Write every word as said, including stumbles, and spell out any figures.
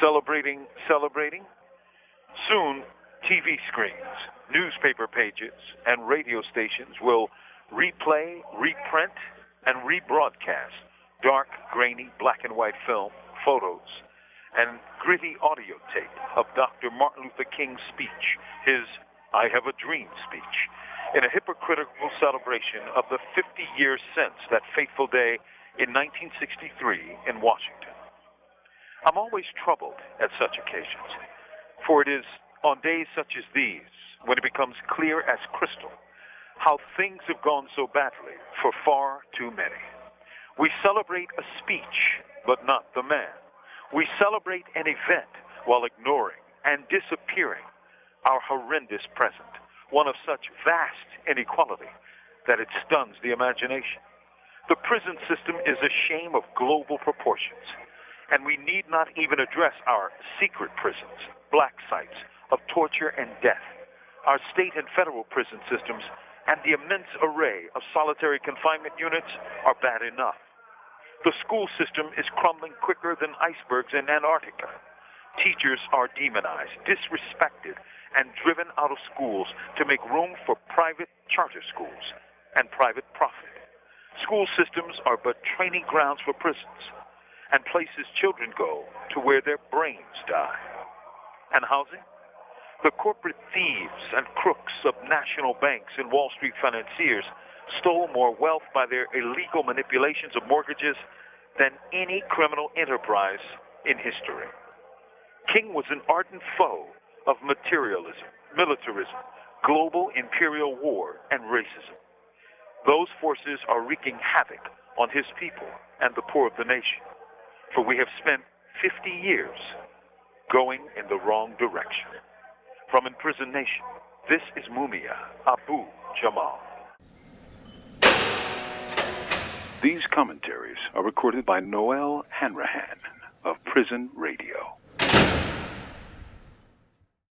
Celebrating, celebrating? Soon, T V screens, newspaper pages, and radio stations will replay, reprint, and rebroadcast dark, grainy, black and white film, photos, and gritty audio tape of Doctor Martin Luther King's speech, his I Have a Dream speech, in a hypocritical celebration of the fifty years since that fateful day in nineteen sixty-three in Washington. I'm always troubled at such occasions, for it is on days such as these when it becomes clear as crystal how things have gone so badly for far too many. We celebrate a speech, but not the man. We celebrate an event while ignoring and disappearing our horrendous present, one of such vast inequality that it stuns the imagination. The prison system is a shame of global proportions, and we need not even address our secret prisons, black sites of torture and death, our state and federal prison systems, and the immense array of solitary confinement units are bad enough. The school system is crumbling quicker than icebergs in Antarctica. Teachers are demonized, disrespected, and driven out of schools to make room for private charter schools and private profit. School systems are but training grounds for prisons and places children go to where their brains die. And housing? The corporate thieves and crooks of national banks and Wall Street financiers stole more wealth by their illegal manipulations of mortgages than any criminal enterprise in history. King was an ardent foe of materialism, militarism, global imperial war, and racism. Those forces are wreaking havoc on his people and the poor of the nation, for we have spent fifty years going in the wrong direction. From Imprisoned Nation, this is Mumia Abu Jamal. These commentaries are recorded by Noel Hanrahan of Prison Radio.